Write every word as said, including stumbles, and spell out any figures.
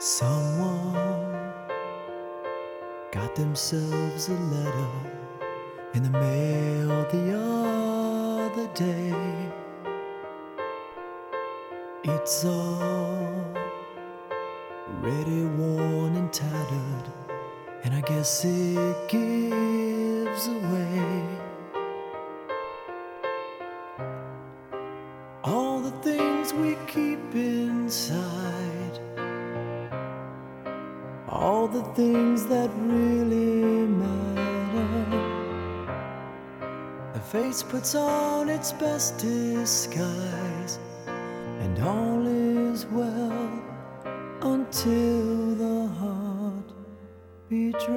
Someone got themselves a letter in the mail the other day. It's all already worn and tattered, and I guess it gives away all the things we keep inside, all the things that really matter. The face puts on its best disguise, and all is well until the heart betrays.